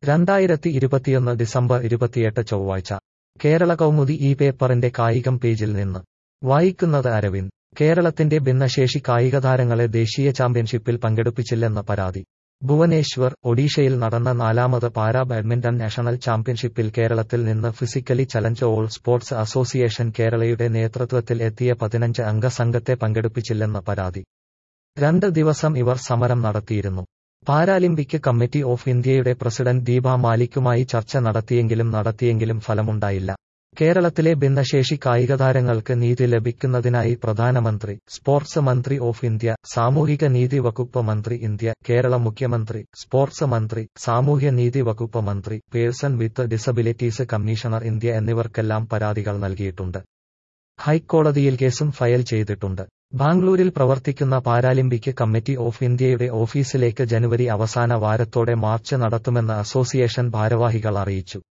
2021 December 28 ചൊവ്വാഴ്ച കേരള കൗമുദി ഈ പേപ്പറിന്റെ കായികം പേജിൽ നിന്ന് വായിക്കുന്നത് അരവിന്ദ്. കേരളത്തിന്റെ ഭിന്നശേഷി കായികതാരങ്ങളെ ദേശീയ ചാമ്പ്യൻഷിപ്പിൽ പങ്കെടുപ്പിച്ചില്ലെന്ന പരാതി. ഭുവനേശ്വർ, ഒഡീഷയിൽ നടന്ന 4ാമത് പാരാ ബാഡ്മിന്റൺ നാഷണൽ ചാമ്പ്യൻഷിപ്പിൽ കേരളത്തിൽ നിന്ന് physically challenge all sports association കേരളയുടെ നേതൃത്വത്തിൽ എത്തിയ 15 അംഗ സംഘത്തെ പങ്കെടുപ്പിച്ചില്ലെന്ന പരാതി. 2 ദിവസം ഇവർ സമരം നടത്തിയിരുന്നു. പാരാലിമ്പിക് കമ്മിറ്റി ഓഫ് ഇന്ത്യയുടെ പ്രസിഡന്റ് ദീപ മാലിക്കുമായി ചർച്ച നടത്തിയെങ്കിലും ഫലമുണ്ടായില്ല. കേരളത്തിലെ ഭിന്നശേഷി കായികതാരങ്ങൾക്ക് നീതി ലഭിക്കുന്നതിനായി പ്രധാനമന്ത്രി, സ്പോർട്സ് മന്ത്രി ഓഫ് ഇന്ത്യ, സാമൂഹിക നീതി വകുപ്പ് മന്ത്രി ഇന്ത്യ, കേരള മുഖ്യമന്ത്രി, സ്പോർട്സ് മന്ത്രി, സാമൂഹ്യ നീതി വകുപ്പ് മന്ത്രി, person with disabilities commissioner India എന്നിവർക്കെല്ലാം പരാതികൾ നൽകിയിട്ടുണ്ട്. ഹൈക്കോടതിയിൽ കേസും ഫയൽ ചെയ്തിട്ടുണ്ട്. ബാംഗ്ലൂരിൽ പ്രവർത്തിക്കുന്ന പാരാലിമ്പിക് കമ്മിറ്റി ഓഫ് ഇന്ത്യയുടെ ഓഫീസിലേക്ക് ജനുവരി അവസാന വാരത്തോടെ മാർച്ച് നടത്തുമെന്ന് അസോസിയേഷൻ ഭാരവാഹികൾ അറിയിച്ചു.